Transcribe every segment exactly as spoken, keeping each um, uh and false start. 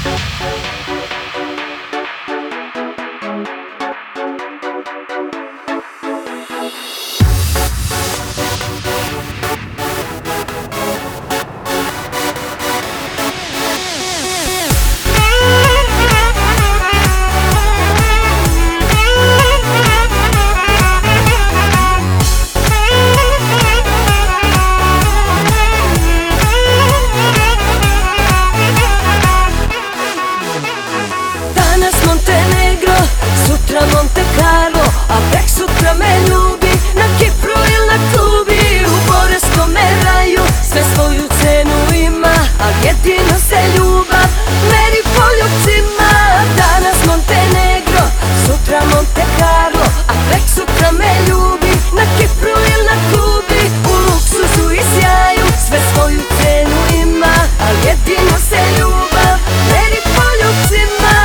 Sutra Monte Carlo, a prek sutra me ljubi. Na Kipru ili na Kubi, u Boreskome raju. Sve svoju cenu ima, a jedino se ljubav meri po ljubcima. Danas Montenegro, sutra Monte Carlo, a prek sutra me ljubi. Na Kipru ili na Kubi, u luksuzu i sjaju. Sve svoju cenu ima, a jedino se ljubav meri po ljubcima.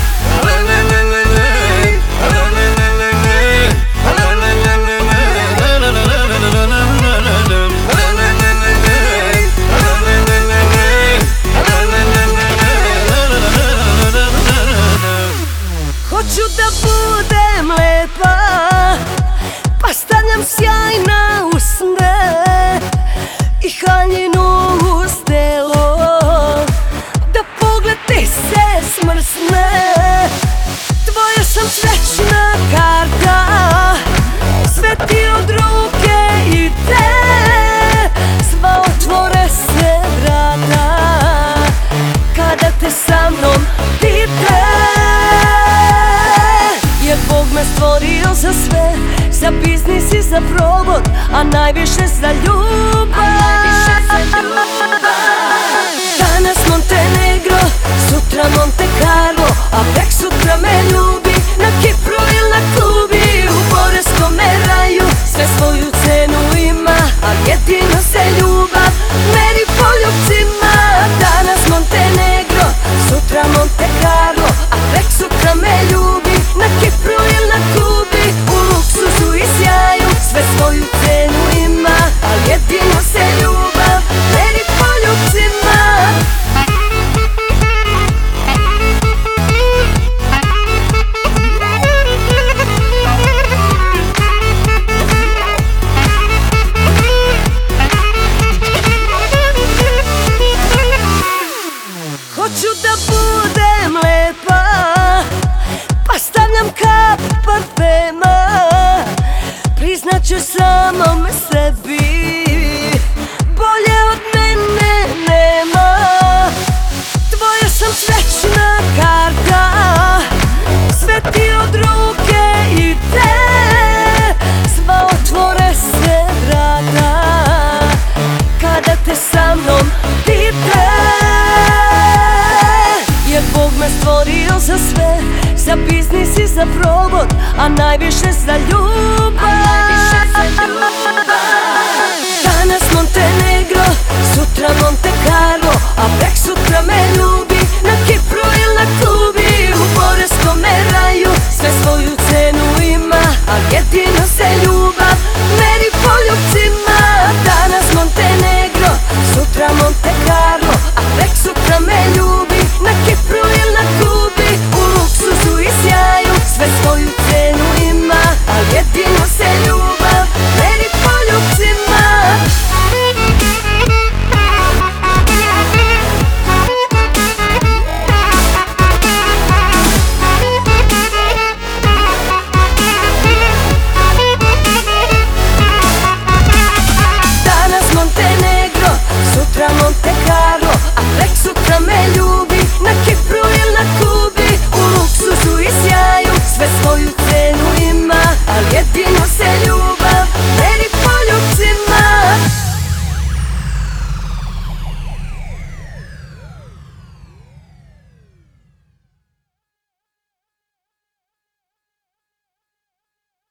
Hoću da budem lepa, pa stavljam sjaj na usne i haljinu uz telo, da pogled ti se smrsne. Tvoja sam srećna karta, sve ti od ruke ide, sva otvore se vrata, kada te sa mnom vide. Jer Bog me stvorio za sve, za biznis i za probot, a najviše za ljubav. Danas Montenegro, sutra Monte Carlo, a prek sutra me ljubi. Na Kipru ili na Kubi, u Boreskome raju. Sve svoju cenu ima, a jedino se ljubav meri po ljubcima. Danas Montenegro, sutra Monte Carlo, a prek sutra me ljubi. Na Kipru ili na Kubi, u luksuzu i sjaju. Sve svoju cenu ima, a jedino se ljubav meri po ljubcima. Hoću da budem lepa, pa stavljam kap parfema. Priznaću samome sebi, bolje od mene nema. Tvoja sam srećna karta, sve ti od ruke ide, sva otvore se vrata, kada te sa mnom vide. Jer Bog me stvorio za sve, za biznis i za probot, a najviše za ljubav. Danas Montenegro, sutra Monte Carlo, a prek sutra me ljubi.